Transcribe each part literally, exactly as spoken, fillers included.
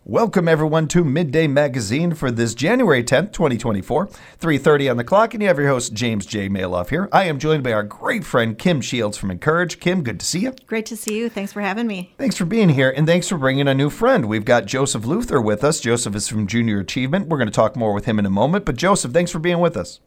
Welcome, everyone, to Midday Magazine for this January tenth, twenty twenty-four, three thirty on the clock, and you have your host, James J. Maloff here. I am joined by our great friend, Kim Shields from Encourage. Kim, good to see you. Great to see you. Thanks for having me. Thanks for being here, and thanks for bringing a new friend. We've got Joseph Luther with us. Joseph is from Junior Achievement. We're going to talk more with him in a moment, but Joseph, thanks for being with us.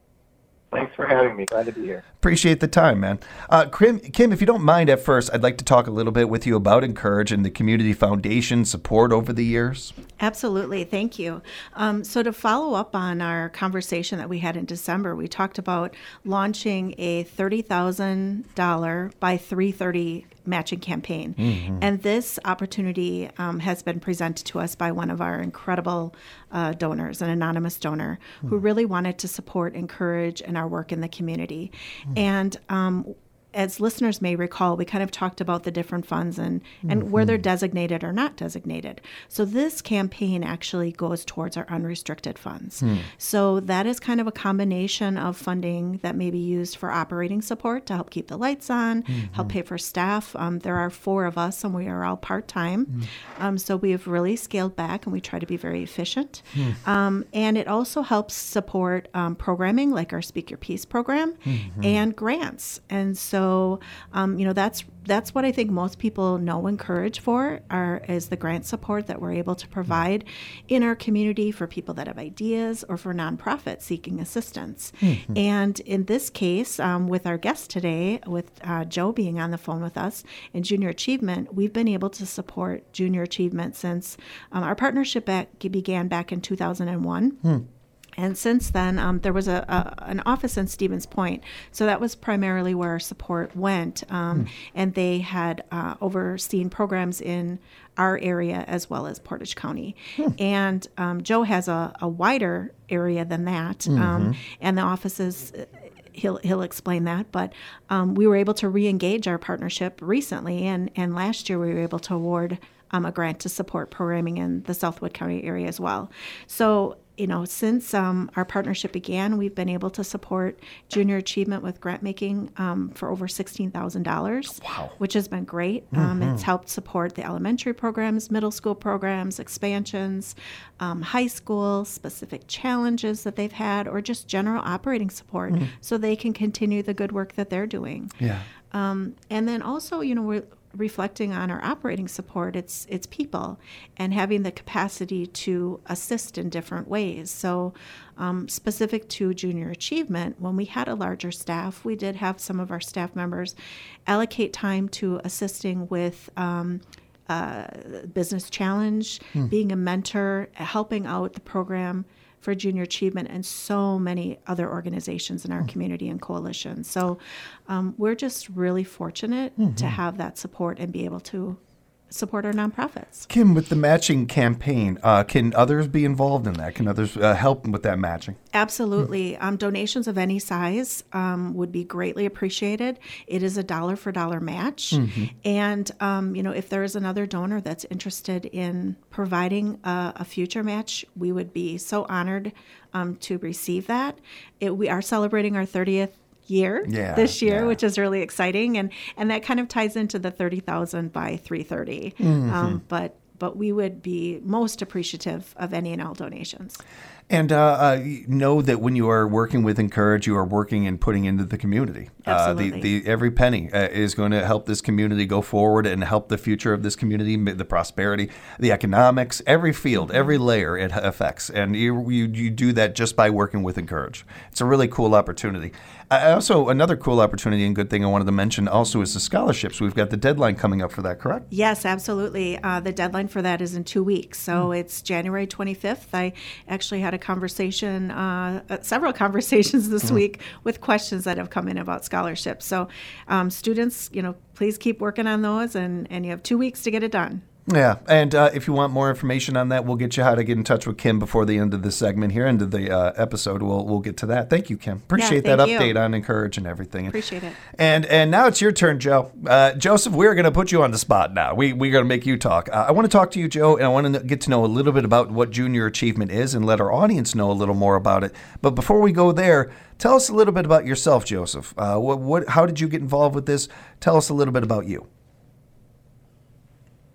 Thanks for having me. Glad to be here. Appreciate the time, man. Uh, Kim, Kim, if you don't mind at first, I'd like to talk a little bit with you about Encourage and the Community Foundation support over the years. Absolutely. Thank you. Um, so to follow up on our conversation that we had in December, we talked about launching a thirty thousand dollars by three thirty matching campaign. Mm-hmm. And this opportunity um, has been presented to us by one of our incredible uh, donors, an anonymous donor, mm-hmm. who really wanted to support, encourage, and our work in the community. Mm-hmm. And um, as listeners may recall, we kind of talked about the different funds and, and mm-hmm. where they're designated or not designated. So this campaign actually goes towards our unrestricted funds. Mm. So that is kind of a combination of funding that may be used for operating support to help keep the lights on, mm-hmm. help pay for staff. Um, there are four of us and we are all part-time. Mm. Um, so we have really scaled back and we try to be very efficient. Mm. Um, and it also helps support um, programming like our Speak Your Piece program mm-hmm. and grants. And so So, um, you know, that's that's what I think most people know Encourage for, are, is the grant support that we're able to provide in our community for people that have ideas or for nonprofits seeking assistance. Mm-hmm. And in this case, um, with our guest today, with uh, Joe being on the phone with us in Junior Achievement, we've been able to support Junior Achievement since um, our partnership back, began back in two thousand one. Mm. And since then, um, there was a, a an office in Stevens Point, so that was primarily where our support went. Um, mm. And they had uh, overseen programs in our area as well as Portage County. Hmm. And um, Joe has a, a wider area than that, mm-hmm. um, and the offices. He'll he'll explain that, but um, we were able to re-engage our partnership recently, and, and last year we were able to award um, a grant to support programming in the Southwood County area as well. So, you know, since um, our partnership began, we've been able to support Junior Achievement with grant making um, for over sixteen thousand dollars, wow. which has been great. Mm-hmm. Um, it's helped support the elementary programs, middle school programs, expansions, um, high school, specific challenges that they've had, or just general operating support mm-hmm. so they can continue the good work that they're doing. Yeah. Um, and then also, you know, we're reflecting on our operating support, it's it's people and having the capacity to assist in different ways. So um, specific to Junior Achievement, when we had a larger staff, we did have some of our staff members allocate time to assisting with um, uh, business challenge, hmm. being a mentor, helping out the program for Junior Achievement and so many other organizations in our mm. community and coalitions. So um, we're just really fortunate mm-hmm. to have that support and be able to support our nonprofits. Kim, with the matching campaign, uh, can others be involved in that? Can others uh, help with that matching? Absolutely. Mm-hmm. Um, donations of any size um, would be greatly appreciated. It is a dollar for dollar match. Mm-hmm. And, um, you know, if there is another donor that's interested in providing a, a future match, we would be so honored um, to receive that. It, we are celebrating our thirtieth year yeah, this year, yeah. which is really exciting, and and that kind of ties into the thirty thousand by three thirty. Mm-hmm. Um, but but we would be most appreciative of any and all donations. And uh, uh, know that when you are working with Encourage, you are working and putting into the community. Absolutely. Uh, the, the every penny uh, is going to help this community go forward and help the future of this community, the prosperity, the economics, every field, mm-hmm. every layer it affects. And you, you you do that just by working with Encourage. It's a really cool opportunity. I also, another cool opportunity and good thing I wanted to mention also is the scholarships. We've got the deadline coming up for that, correct? Yes, absolutely. Uh, the deadline for that is in two weeks. So mm. it's January twenty-fifth. I actually had a conversation, uh, uh, several conversations this mm. week with questions that have come in about scholarships. So um, students, you know, please keep working on those, and, and you have two weeks to get it done. Yeah, and uh, if you want more information on that, we'll get you how to get in touch with Kim before the end of the segment here, end of the uh, episode. We'll we'll get to that. Thank you, Kim. Appreciate yeah, that you. update on Encourage and everything. Appreciate it. And and now it's your turn, Joe. Uh, Joseph, we're going to put you on the spot now. We, we're going to make you talk. Uh, I want to talk to you, Joe, and I want to get to know a little bit about what Junior Achievement is and let our audience know a little more about it. But before we go there, tell us a little bit about yourself, Joseph. Uh, what, what, how did you get involved with this? Tell us a little bit about you.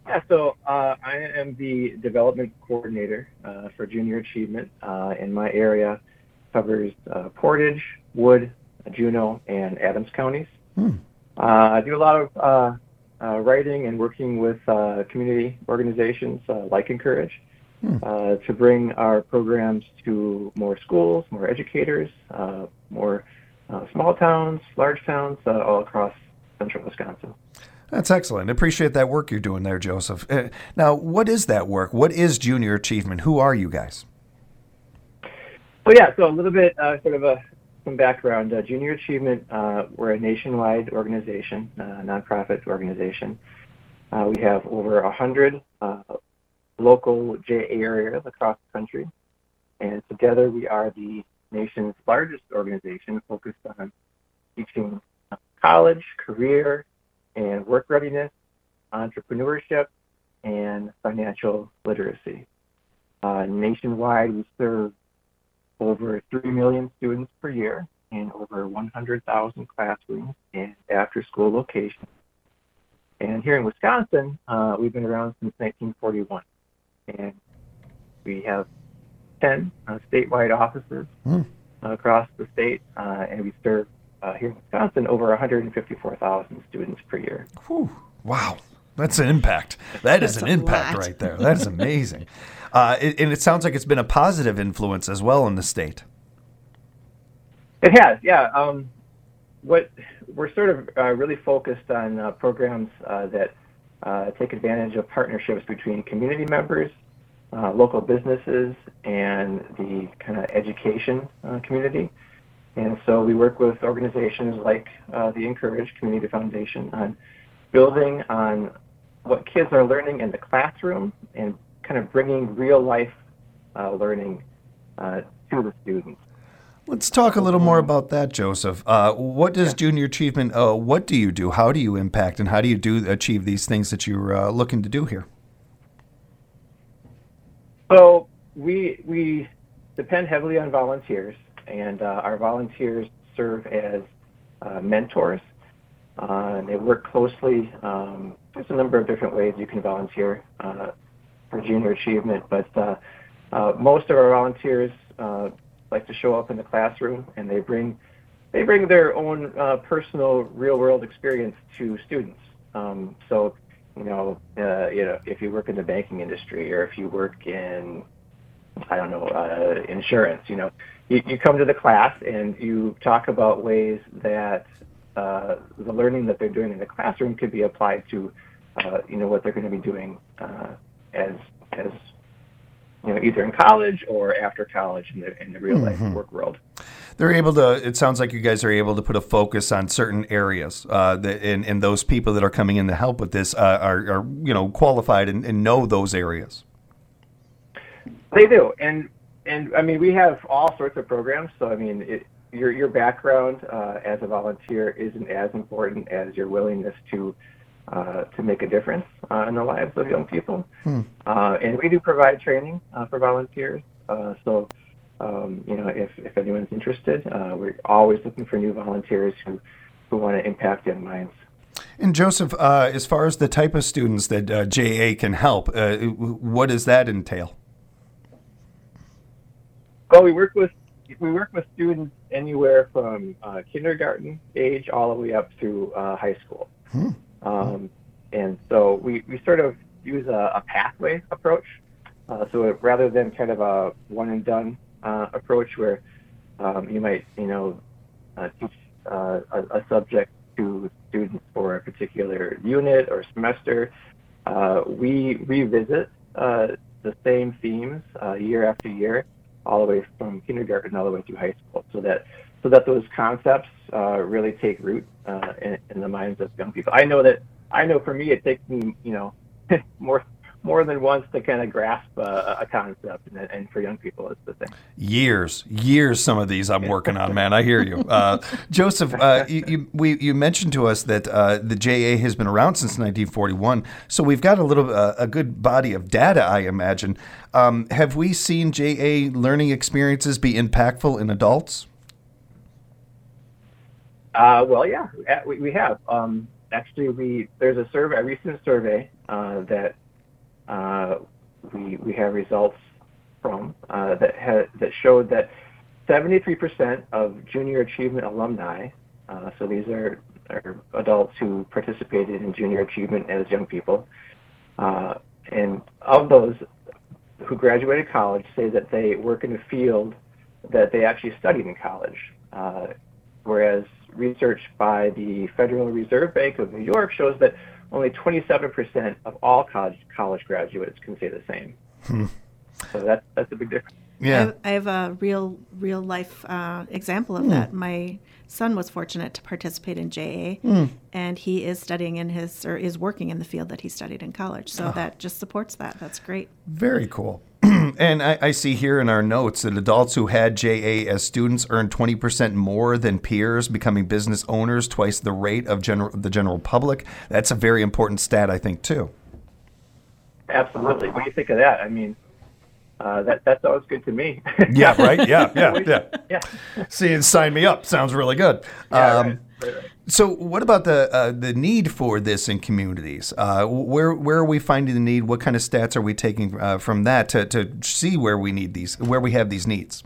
Yeah, so uh, I am the development coordinator uh, for Junior Achievement, uh, and my area covers uh, Portage, Wood, Juneau, and Adams counties. Hmm. Uh, I do a lot of uh, uh, writing and working with uh, community organizations uh, like Encourage Hmm. uh, to bring our programs to more schools, more educators, uh, more uh, small towns, large towns, uh, all across central Wisconsin. That's excellent. I appreciate that work you're doing there, Joseph. Uh, now, what is that work? What is Junior Achievement? Who are you guys? So yeah, so a little bit uh, sort of a some background. Uh, Junior Achievement, uh, we're a nationwide organization, uh, nonprofit organization. Uh, we have over a hundred uh, local J A areas across the country, and together we are the nation's largest organization focused on teaching college, career, and work readiness, entrepreneurship, and financial literacy. Uh, nationwide, we serve over three million students per year in over one hundred thousand classrooms and after-school locations. And here in Wisconsin, uh, we've been around since nineteen forty-one. And we have ten uh, statewide offices Hmm. across the state, uh, and we serve uh, here in Wisconsin over one hundred fifty-four thousand students per year. Whew. Wow. That's an impact. That is That's an a impact lot. right there. That is amazing. uh, it, and it sounds like it's been a positive influence as well in the state. It has, yeah. Um, what we're sort of uh, really focused on uh, programs uh, that uh, take advantage of partnerships between community members, uh, local businesses, and the kind of education uh, community. And so we work with organizations like uh, the Encourage Community Foundation on building on what kids are learning in the classroom and kind of bringing real life uh, learning uh, to the students. Let's talk a little more about that, Joseph. Uh, what does Junior Achievement, uh, what do you do? How do you impact and how do you do achieve these things that you're uh, looking to do here? So we, we depend heavily on volunteers, and uh, our volunteers serve as uh, mentors. Uh, and they work closely. Um, there's a number of different ways you can volunteer uh, for Junior Achievement, but uh, uh, most of our volunteers uh, like to show up in the classroom, and they bring they bring their own uh, personal, real-world experience to students. Um, so, you know, uh, you know, if you work in the banking industry, or if you work in, I don't know, uh, insurance, you know, you, you come to the class and you talk about ways that uh, the learning that they're doing in the classroom could be applied to, uh, you know, what they're going to be doing uh, as as you know, either in college or after college in the in the real life Mm-hmm. work world. They're able to, it sounds like you guys are able to put a focus on certain areas, uh, that, and, and those people that are coming in to help with this uh, are, are, you know, qualified and, and know those areas. They do, and and I mean, we have all sorts of programs. So I mean, it, your your background uh, as a volunteer isn't as important as your willingness to uh, to make a difference uh, in the lives of young people. Hmm. Uh, and we do provide training uh, for volunteers. Uh, so um, you know, if if anyone's interested, uh, we're always looking for new volunteers who who want to impact young minds. And Joseph, uh, as far as the type of students that uh, J A can help, uh, what does that entail? Well, we work with we work with students anywhere from uh, kindergarten age all the way up through uh, high school, Hmm. um, and so we, we sort of use a, a pathway approach. Uh, so it, rather than kind of a one and done uh, approach where um, you might you know uh, teach uh, a, a subject to students for a particular unit or semester, uh, we revisit uh, the same themes uh, year after year, all the way from kindergarten all the way through high school, so that so that those concepts uh, really take root uh, in, in the minds of young people. I know that I know for me it takes me you know more more than once to kind of grasp uh, a concept, and, and for young people it's the same. Years, years. Some of these I'm working on, man. I hear you, uh, Joseph. Uh, you, you, we, you mentioned to us that uh, the J A has been around since nineteen forty-one, so we've got a little, uh, a good body of data, I imagine. Um, have we seen J A learning experiences be impactful in adults? Uh, well, yeah, we, we have. Um, actually, we there's a survey, a recent survey uh, that uh, we we have results from uh, that ha- that showed that seventy-three percent of Junior Achievement alumni, uh, so these are, are adults who participated in Junior Achievement as young people, uh, and of those who graduated college say that they work in a field that they actually studied in college, uh, whereas research by the Federal Reserve Bank of New York shows that only twenty-seven percent of all college college graduates can say the same. Hmm. So that's that's a big difference. Yeah, I have, I have a real real life uh, example of mm. that. My son was fortunate to participate in J A, mm. and he is studying in his or is working in the field that he studied in college. So oh. that just supports that. That's great. Very cool. And I, I see here in our notes that adults who had J A as students earned twenty percent more than peers, becoming business owners twice the rate of general the general public. That's a very important stat, I think, too. Absolutely. What do you think of that? I mean. Uh, that that sounds good to me. Yeah, right. Yeah, yeah, yeah. Yeah. See, and sign me up. Sounds really good. Yeah, um, right, right, right. So, what about the uh, the need for this in communities? Uh, where where are we finding the need? What kind of stats are we taking uh, from that to, to see where we need these, where we have these needs?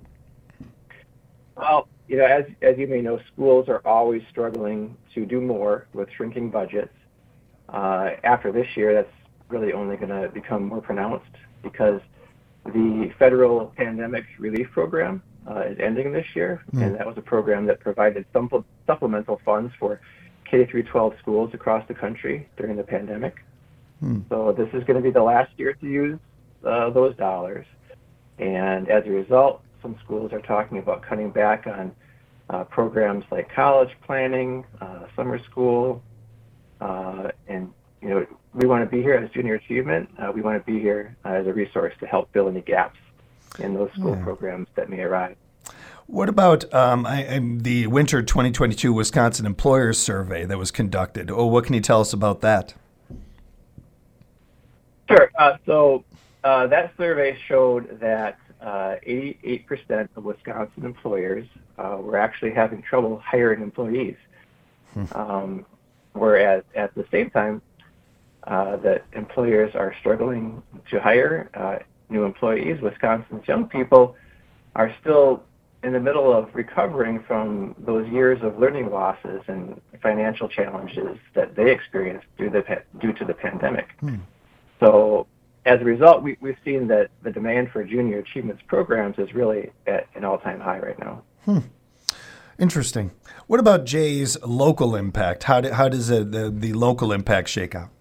Well, you know, as as you may know, schools are always struggling to do more with shrinking budgets. Uh, after this year, that's really only going to become more pronounced because the federal pandemic relief program uh, is ending this year, mm. and that was a program that provided some supplemental funds for K through twelve schools across the country during the pandemic. Mm. So this is going to be the last year to use uh, those dollars, and as a result, some schools are talking about cutting back on uh, programs like college planning, uh, summer school, uh, and you know. We want to be here as Junior Achievement. Uh, we want to be here uh, as a resource to help fill any gaps in those school yeah. programs that may arise. What about um, I, I, the winter twenty twenty-two Wisconsin Employers Survey that was conducted? Oh, what can you tell us about that? Sure. Uh, so uh, that survey showed that uh, eighty-eight percent of Wisconsin employers uh, were actually having trouble hiring employees, hmm. um, whereas at the same time, Uh, that employers are struggling to hire uh, new employees. Wisconsin's young people are still in the middle of recovering from those years of learning losses and financial challenges that they experienced due, the, due to the pandemic. Hmm. So as a result, we, we've seen that the demand for Junior Achievements programs is really at an all-time high right now. Hmm. Interesting. What about Jay's local impact? How, do, how does the, the, the local impact shake out?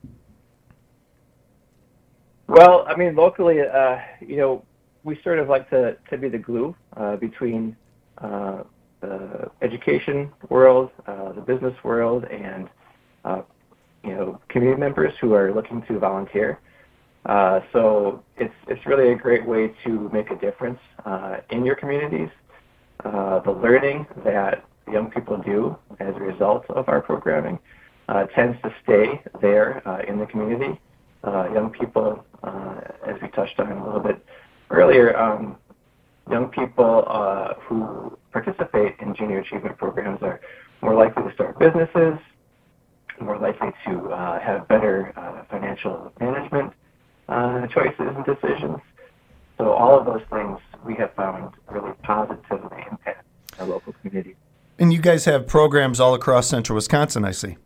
Well, I mean, locally, uh, you know, we sort of like to, to be the glue uh, between uh, the education world, uh, the business world, and, uh, you know, community members who are looking to volunteer. Uh, so it's it's really a great way to make a difference uh, in your communities. Uh, the learning that young people do as a result of our programming uh, tends to stay there uh, in the community. Uh, young people, uh, as we touched on a little bit earlier, um, young people uh, who participate in Junior Achievement programs are more likely to start businesses, more likely to uh, have better uh, financial management uh, choices and decisions. So all of those things we have found really positively impact our local community. And you guys have programs all across central Wisconsin, I see.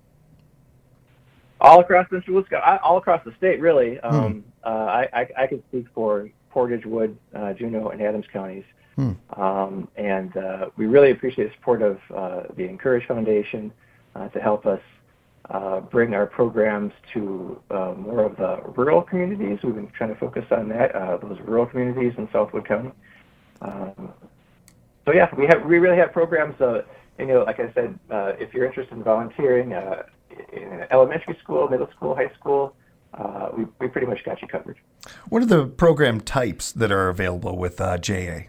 All across central Wisconsin, all across the state, really. Um, hmm. uh, I, I, I can speak for Portage, Wood, uh, Juneau, and Adams counties. Hmm. Um, and uh, we really appreciate the support of uh, the Encourage Foundation uh, to help us uh, bring our programs to uh, more of the rural communities. We've been trying to focus on that, uh, those rural communities in Southwood County. Um, so yeah, we have we really have programs. Uh, you know, like I said, uh, if you're interested in volunteering. Uh, in elementary school, middle school, high school, uh, we, we pretty much got you covered. What are the program types that are available with uh, J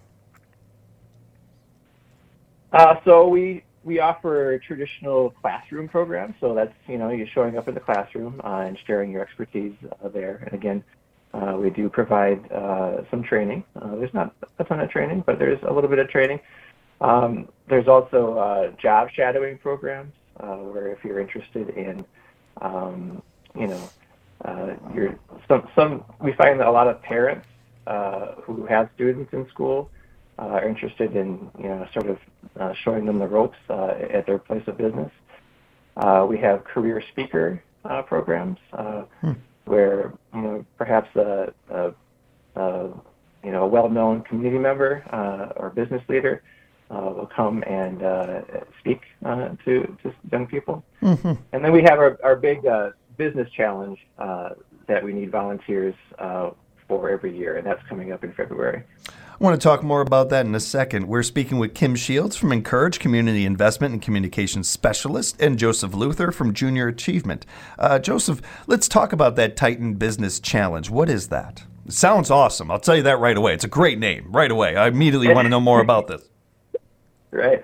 A? Uh, so we we offer traditional classroom programs. So that's, you know, you're showing up in the classroom uh, and sharing your expertise uh, there. And again, uh, we do provide uh, some training. Uh, there's not a ton of training, but there's a little bit of training. Um, there's also uh, job shadowing programs. Uh, where if you're interested in, um, you know, uh, you're some some we find that a lot of parents uh, who have students in school uh, are interested in you know sort of uh, showing them the ropes uh, at their place of business. Uh, we have career speaker uh, programs uh, hmm. where you know perhaps a, a, a you know a well-known community member uh, or business leader uh, will come and uh, speak uh, to to young people. Mm-hmm. And then we have our our big uh, business challenge uh, that we need volunteers uh, for every year, and that's coming up in February. I want to talk more about that in a second. We're speaking with Kim Shields from Encourage Community Investment and Communications Specialist and Joseph Luther from Junior Achievement. Uh, Joseph, let's talk about that Titan Business Challenge. What is that? It sounds awesome. I'll tell you that right away. It's a great name right away. I immediately want to know more about this. Right.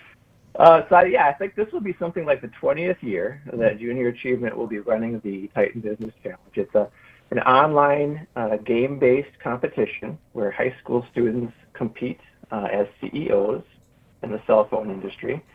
Uh, so, yeah, I think this will be something like the twentieth year that Junior Achievement will be running the Titan Business Challenge. It's a an online uh, game-based competition where high school students compete uh, as C E Os in the cell phone industry,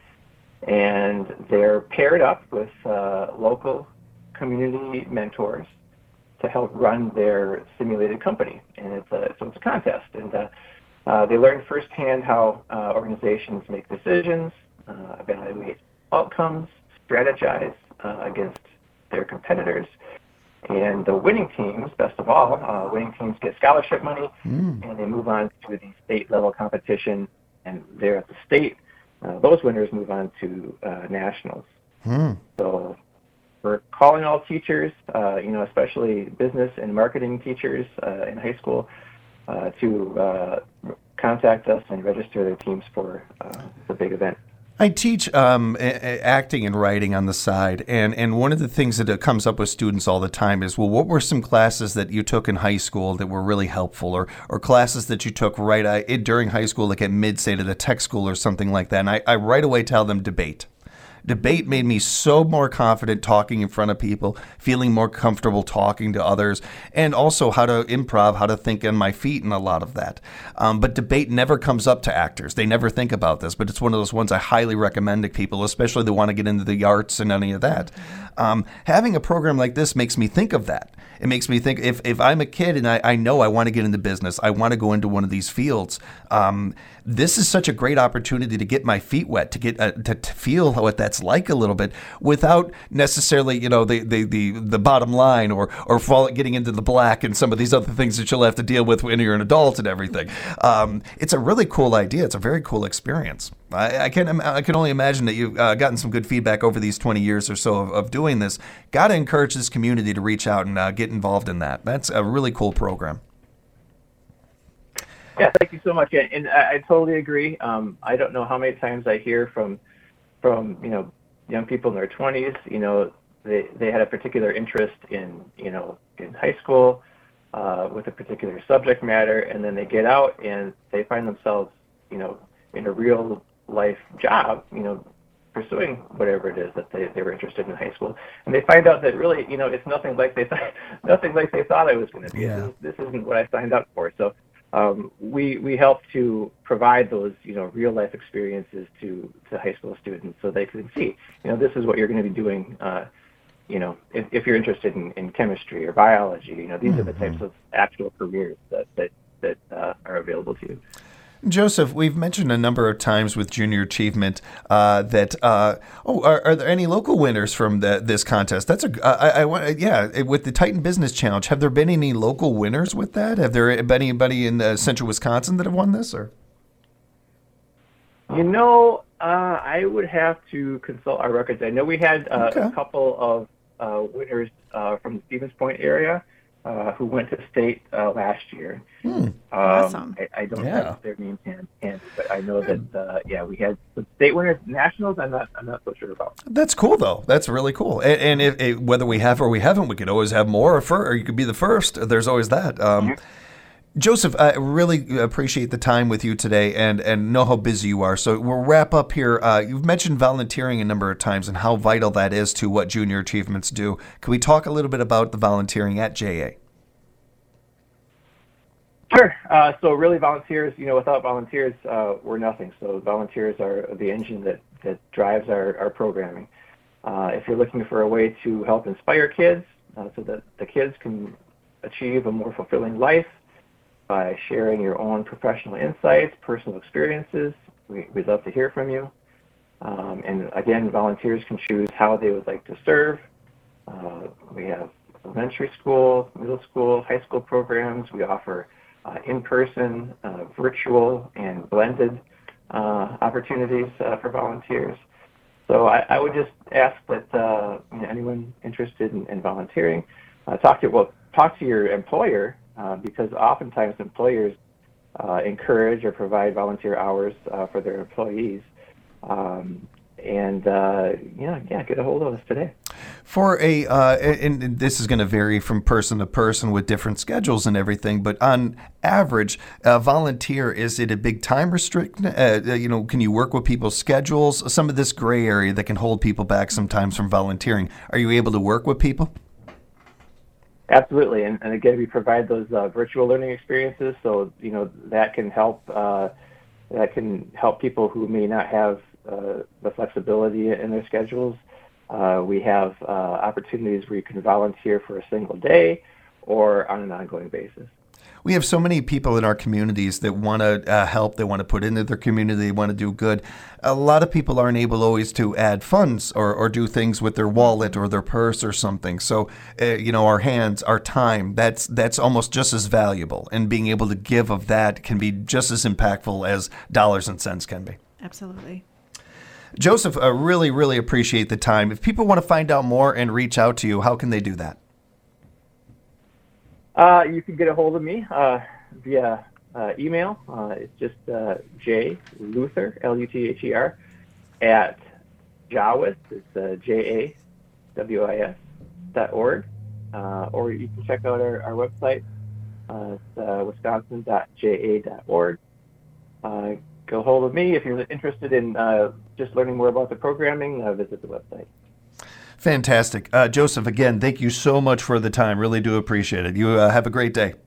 and they're paired up with uh, local community mentors to help run their simulated company. And it's a, so it's a contest, and uh, uh, they learn firsthand how uh, organizations make decisions, uh, evaluate outcomes, strategize uh, against their competitors. And the winning teams, best of all, uh, winning teams get scholarship money, mm. and they move on to the state-level competition. And there at the state, uh, those winners move on to uh, nationals. Mm. So we're calling all teachers, uh, you know, especially business and marketing teachers uh, in high school, uh, to uh, contact us and register their teams for uh, the big event. I teach um, a- acting and writing on the side, and, and one of the things that comes up with students all the time is, well, what were some classes that you took in high school that were really helpful, or or classes that you took right uh, during high school, like at mid-state at a tech school or something like that? And I, I right away tell them debate. Debate made me so more confident talking in front of people, feeling more comfortable talking to others, and also how to improv, how to think on my feet and a lot of that. Um, but debate never comes up to actors. They never think about this, but it's one of those ones I highly recommend to people, especially that want to get into the arts and any of that. Um, having a program like this makes me think of that. It makes me think, if, if I'm a kid and I, I know I want to get into business, I want to go into one of these fields, um, this is such a great opportunity to get my feet wet, to get uh, to, to feel what that's like a little bit without necessarily, you know, the the the, the bottom line or or fall, getting into the black and some of these other things that you'll have to deal with when you're an adult and everything. Um, it's a really cool idea. It's a very cool experience. I, I can I can only imagine that you've uh, gotten some good feedback over these twenty years or so of, of doing this. Got to encourage this community to reach out and uh, get involved in that. That's a really cool program. Yeah, thank you so much. And, and I, I totally agree. Um, I don't know how many times I hear from from you know young people in their twenties. You know, they they had a particular interest in you know in high school uh, with a particular subject matter, and then they get out and they find themselves you know in a real life job. You know. Pursuing whatever it is that they, they were interested in high school, and they find out that really, you know, it's nothing like they thought, nothing like they thought it was going to be. Yeah. This, this isn't what I signed up for. So um, we we help to provide those, you know, real life experiences to, to high school students, so they can see, you know, this is what you're going to be doing. Uh, you know, if, if you're interested in, in chemistry or biology, you know, these mm-hmm. are the types of actual careers that that that uh, are available to you. Joseph, we've mentioned a number of times with Junior Achievement uh, that, uh, oh, are, are there any local winners from the, this contest? That's a, I, I, yeah, with the Titan Business Challenge, have there been any local winners with that? Have there been anybody in uh, central Wisconsin that have won this? Or? You know, uh, I would have to consult our records. I know we had uh, okay. a couple of uh, winners uh, from the Stevens Point area. Uh, who went to state uh, last year. Hmm. Um, awesome. I, I don't yeah. have their names handy, but I know that uh, yeah, we had some state winners. Nationals, I'm not I'm not so sure about. That's cool though. That's really cool. And, and if, if, whether we have or we haven't, we could always have more, or, for, or you could be the first. There's always that. Um, mm-hmm. Joseph, I really appreciate the time with you today and, and know how busy you are. So we'll wrap up here. Uh, you've mentioned volunteering a number of times and how vital that is to what Junior Achievements do. Can we talk a little bit about the volunteering at J A? Sure. Uh, so really volunteers, you know, without volunteers, uh, we're nothing. So volunteers are the engine that, that drives our, our programming. Uh, if you're looking for a way to help inspire kids, uh, so that the kids can achieve a more fulfilling life by sharing your own professional insights, personal experiences. We, we'd love to hear from you. Um, and again, volunteers can choose how they would like to serve. Uh, we have elementary school, middle school, high school programs. We offer uh, in-person, uh, virtual, and blended uh, opportunities uh, for volunteers. So I, I would just ask that uh, you know, anyone interested in, in volunteering, uh, talk to well, talk to your employer, uh, because oftentimes employers uh, encourage or provide volunteer hours uh, for their employees. Um, and uh, yeah, yeah, get a hold of us today. For a, uh, and and this is going to vary from person to person with different schedules and everything, but on average, uh, volunteer, is it a big time restrict? Uh, you know, can you work with people's schedules? Some of this gray area that can hold people back sometimes from volunteering. Are you able to work with people? Absolutely, and, and again, we provide those uh, virtual learning experiences, so you know that can help. Uh, that can help people who may not have uh, the flexibility in their schedules. Uh, we have uh, opportunities where you can volunteer for a single day or on an ongoing basis. We have so many people in our communities that want to uh, help, they want to put into their community, they want to do good. A lot of people aren't able always to add funds or, or do things with their wallet or their purse or something. So, uh, you know, our hands, our time, that's that's almost just as valuable. And being able to give of that can be just as impactful as dollars and cents can be. Absolutely. Joseph, I really, really appreciate the time. If people want to find out more and reach out to you, how can they do that? Uh, you can get a hold of me uh, via uh, email. Uh, it's just uh, J Luther, L U T H E R, at Jawis, it's uh, J A W I S dot org. Uh, or you can check out our, our website, uh, it's uh, wisconsin dot j a dot org. Uh, go hold of me. If you're interested in uh, just learning more about the programming, uh, visit the website. Fantastic. Uh, Joseph, again, thank you so much for the time. Really do appreciate it. You uh, have a great day.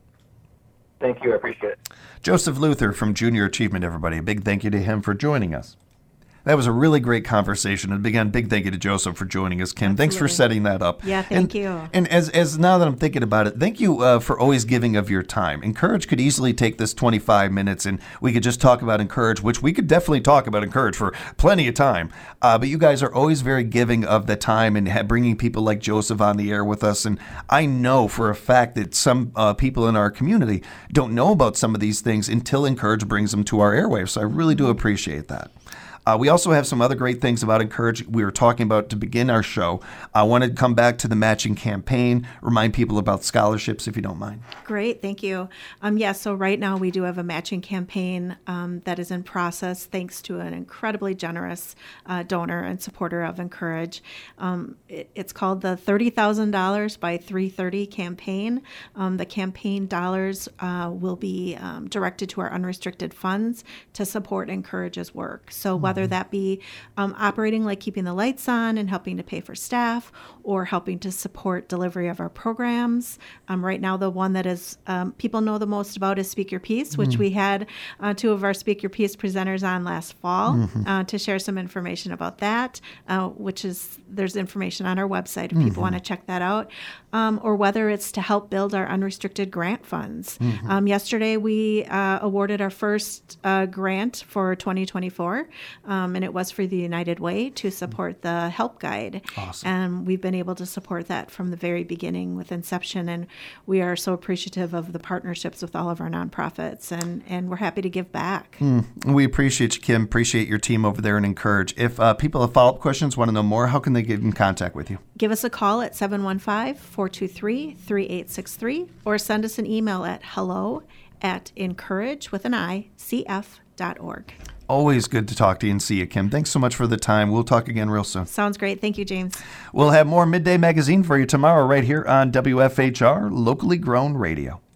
Thank you. I appreciate it. Joseph Luther from Junior Achievement, everybody. A big thank you to him for joining us. That was a really great conversation. And again, big thank you to Joseph for joining us, Kim. Absolutely. Thanks for setting that up. Yeah, thank and, you. And as as now that I'm thinking about it, thank you uh, for always giving of your time. Encourage could easily take this twenty-five minutes and we could just talk about Encourage, which we could definitely talk about Encourage for plenty of time. Uh, but you guys are always very giving of the time and ha- bringing people like Joseph on the air with us. And I know for a fact that some uh, people in our community don't know about some of these things until Encourage brings them to our airwaves. So I really do appreciate that. Uh, we also have some other great things about Encourage we were talking about to begin our show. I want to come back to the matching campaign, remind people about scholarships, if you don't mind. Great, thank you. Um, yes, yeah, so right now we do have a matching campaign um, that is in process thanks to an incredibly generous uh, donor and supporter of Encourage. Um, it, it's called the thirty thousand dollars by three thirty campaign. Um, the campaign dollars uh, will be um, directed to our unrestricted funds to support Encourage's work. So mm-hmm. whether that be um, operating like keeping the lights on and helping to pay for staff or helping to support delivery of our programs. Um, right now, the one that is um, people know the most about is Speak Your Piece, which mm-hmm. we had uh, two of our Speak Your Piece presenters on last fall mm-hmm. uh, to share some information about that, uh, which is there's information on our website if mm-hmm. people want to check that out, um, or whether it's to help build our unrestricted grant funds. Mm-hmm. Um, yesterday, we uh, awarded our first uh, grant for twenty twenty-four. Um, and it was for the United Way to support the Help Guide. Awesome. And we've been able to support that from the very beginning with inception. And we are so appreciative of the partnerships with all of our nonprofits. And, and we're happy to give back. Mm. We appreciate you, Kim. Appreciate your team over there and Encourage. If uh, people have follow-up questions, want to know more, how can they get in contact with you? Give us a call at seven one five, four two three, three eight six three or send us an email at hello at encourage with an I, C F dot org. Always good to talk to you and see you, Kim. Thanks so much for the time. We'll talk again real soon. Sounds great. Thank you, James. We'll have more Midday Magazine for you tomorrow right here on W F H R, locally grown radio.